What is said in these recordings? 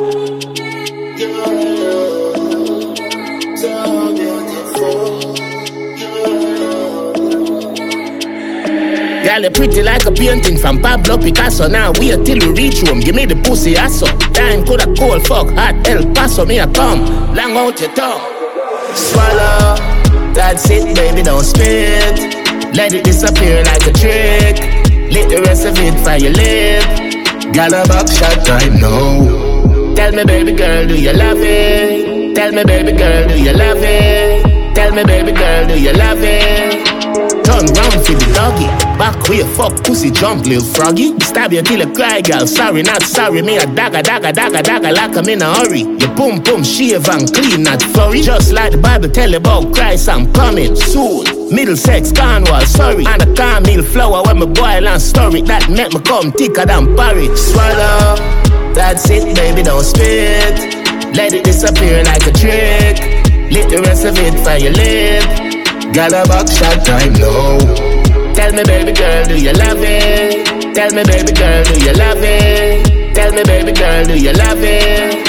Girl, you pretty like a painting from Pablo Picasso. Now wait till we reach home, give me the pussy asso. Time coulda cold, fuck, hot, El Paso. Me a come, long out your tongue. Swallow, that's it, baby, don't spit. Let it disappear like a trick. Let the rest of it for your lip. Got a buckshot time now. Tell me, baby girl, do you love it? Tell me, baby girl, do you love it? Tell me, baby girl, do you love it? Turn round for the doggy. Back way, fuck, pussy jump, little froggy. Stab you till you cry, girl. Sorry, not sorry. Me a dagger, like I'm in a hurry. Your pum pum shave and clean, not furry. Just like the Bible tell you about Christ, I'm coming soon. Middlesex, Cornwall, sorry. And a cornmeal flour when me boil and stir it. That make me come thicker than porridge. Swallow, that's it, baby, don't spit. Let it disappear like a trick. Let the rest of it for your lip. Got a buckshot time now. Tell me, baby girl, do you love it? Tell me, baby girl, do you love it? Tell me, baby girl, do you love it?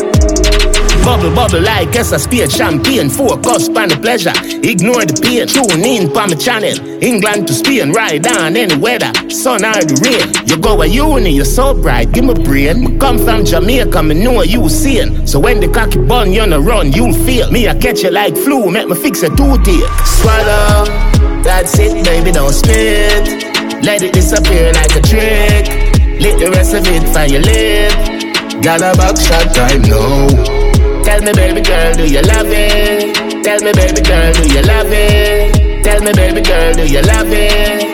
Bubble, bubble like as a spade champagne. Focus on the pleasure, ignore the pain. Tune in pa my channel. England to Spain, ride on any weather. Sun or the rain. You go a uni, you're so bright, give me brain. Me come from Jamaica, me know you sane. So when the cocky bun, you no run, you'll feel. Me I catch you like flu, make me fix a toothache. Swallow, that's it, baby, don't spit. Let it disappear like a trick. Let the rest of it for your lip. Got a buckshot time now. Tell me, baby girl, do you love it? Tell me, baby girl, do you love it? Tell me, baby girl, do you love it?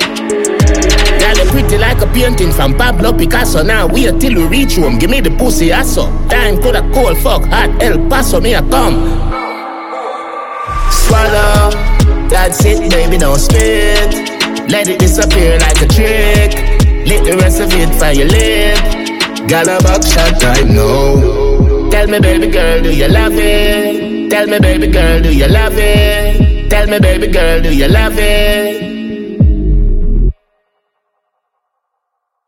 Girl, you pretty like a painting from Pablo Picasso. Now wait till we reach home, give me the pussy asso. Time coulda cold, fuck, hot, El Paso. Me a come. Swallow, that's it, baby, don't spit. Let it disappear like a trick. Let the rest of it for your lip. Got a buckshot time now. Tell me, baby girl, do you love it? Tell me, baby girl, do you love it? Tell me, baby girl, do you love it?